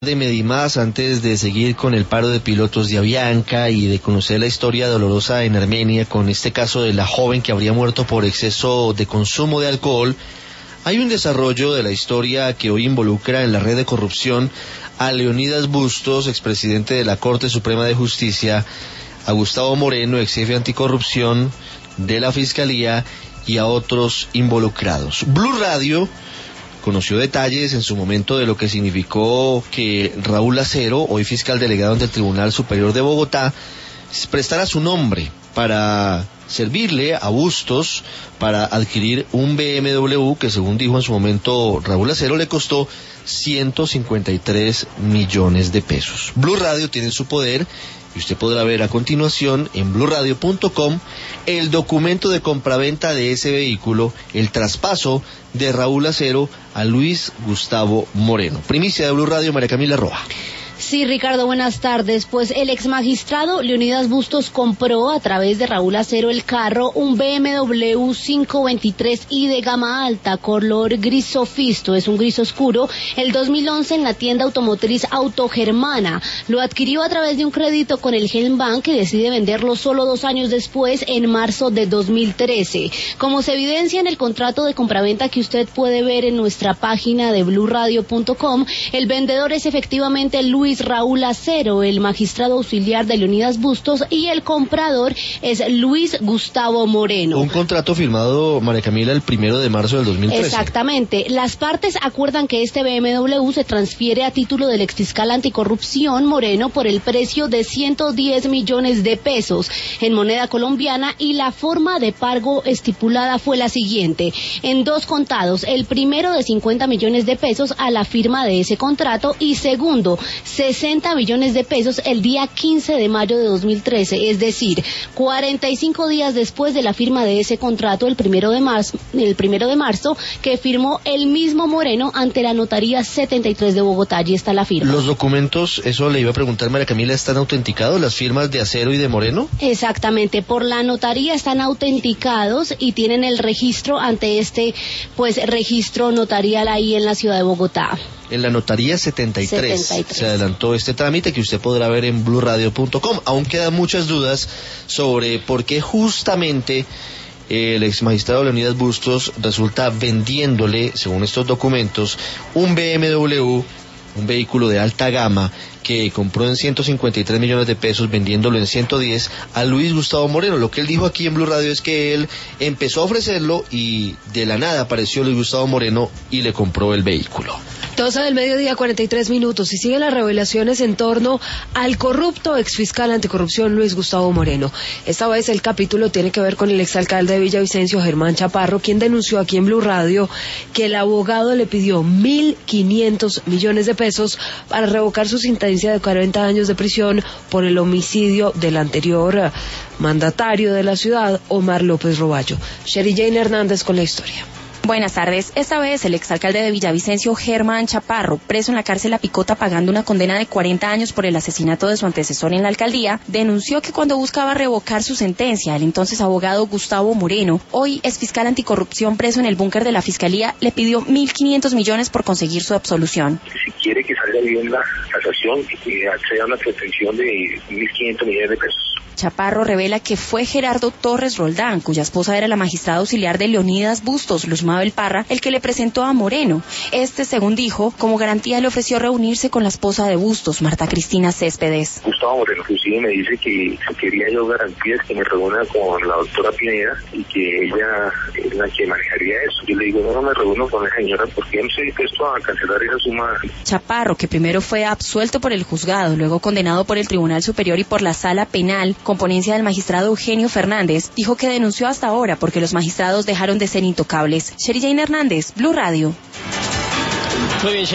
de Medimás antes de seguir con el paro de pilotos de Avianca y de conocer la historia dolorosa en Armenia con este caso de la joven que habría muerto por exceso de consumo de alcohol. Hay un desarrollo de la historia que hoy involucra en la red de corrupción a Leonidas Bustos, expresidente de la Corte Suprema de Justicia, a Gustavo Moreno, ex jefe anticorrupción de la Fiscalía, y a otros involucrados. Blue Radio conoció detalles en su momento de lo que significó que Raúl Acero, hoy fiscal delegado ante el Tribunal Superior de Bogotá, prestara su nombre para servirle a Bustos para adquirir un BMW que, según dijo en su momento Raúl Acero, le costó 153 millones de pesos. Blue Radio tiene su poder y usted podrá ver a continuación en bluradio.com el documento de compraventa de ese vehículo, el traspaso de Raúl Acero a Luis Gustavo Moreno. Primicia de Blue Radio, María Camila Roa. Sí, Ricardo, buenas tardes. Pues el exmagistrado Leonidas Bustos compró a través de Raúl Acero el carro, un BMW 523i de gama alta, color gris sofisto, es un gris oscuro, el 2011 en la tienda automotriz Autogermana. Lo adquirió a través de un crédito con el Genbank, que decide venderlo solo 2 años después, en marzo de 2013. Como se evidencia en el contrato de compraventa que usted puede ver en nuestra página de bluradio.com, el vendedor es efectivamente Luis Raúl Acero, el magistrado auxiliar de Leonidas Bustos, y el comprador es Luis Gustavo Moreno. Un contrato firmado, María Camila, el 1 de marzo del 2013. Exactamente. Las partes acuerdan que este BMW se transfiere a título del exfiscal anticorrupción Moreno por el precio de 110 millones de pesos en moneda colombiana, y la forma de pago estipulada fue la siguiente: en 2 contados, el primero de 50 millones de pesos a la firma de ese contrato, y segundo, 60 millones de pesos el día 15 de mayo de 2013, es decir, 45 días después de la firma de ese contrato, el 1 de marzo, que firmó el mismo Moreno ante la Notaría 73 de Bogotá. Allí está la firma. ¿Los documentos, eso le iba a preguntar María Camila, están autenticados, las firmas de Acero y de Moreno? Exactamente, por la Notaría están autenticados y tienen el registro ante este, registro notarial ahí en la ciudad de Bogotá. En la Notaría 73 se adelantó este trámite que usted podrá ver en bluradio.com. Aún quedan muchas dudas sobre por qué justamente el exmagistrado Leonidas Bustos resulta vendiéndole, según estos documentos, un BMW, un vehículo de alta gama que compró en 153 millones de pesos, vendiéndolo en 110 a Luis Gustavo Moreno. Lo que él dijo aquí en Blue Radio es que él empezó a ofrecerlo y de la nada apareció Luis Gustavo Moreno y le compró el vehículo. 12 del mediodía, 43 minutos, y siguen las revelaciones en torno al corrupto exfiscal anticorrupción Luis Gustavo Moreno. Esta vez el capítulo tiene que ver con el exalcalde de Villavicencio, Germán Chaparro, quien denunció aquí en Blue Radio que el abogado le pidió 1.500 millones de pesos para revocar su sentencia de 40 años de prisión por el homicidio del anterior mandatario de la ciudad, Omar López Roballo. Sherry Jane Hernández con la historia. Buenas tardes. Esta vez el exalcalde de Villavicencio, Germán Chaparro, preso en la cárcel La Picota pagando una condena de 40 años por el asesinato de su antecesor en la alcaldía, denunció que cuando buscaba revocar su sentencia, el entonces abogado Gustavo Moreno, hoy es fiscal anticorrupción preso en el búnker de la Fiscalía, le pidió 1.500 millones por conseguir su absolución. Si quiere que salga bien la casación, que acceda a una pretensión de 1.500 millones de pesos. Chaparro revela que fue Gerardo Torres Roldán, cuya esposa era la magistrada auxiliar de Leonidas Bustos, Luz Mabel Parra, el que le presentó a Moreno. Este, según dijo, como garantía le ofreció reunirse con la esposa de Bustos, Marta Cristina Céspedes. Gustavo Moreno inclusive me dice que si quería yo garantías que me reúna con la doctora Pineda y que ella es la que manejaría eso. Yo le digo, no me reúno con la señora porque yo no estoy dispuesto a cancelar esa suma. Chaparro, que primero fue absuelto por el juzgado, luego condenado por el Tribunal Superior y por la Sala Penal, con ponencia del magistrado Eugenio Fernández, dijo que denunció hasta ahora porque los magistrados dejaron de ser intocables. Sherry Jane Hernández, Blue Radio. Muy bien.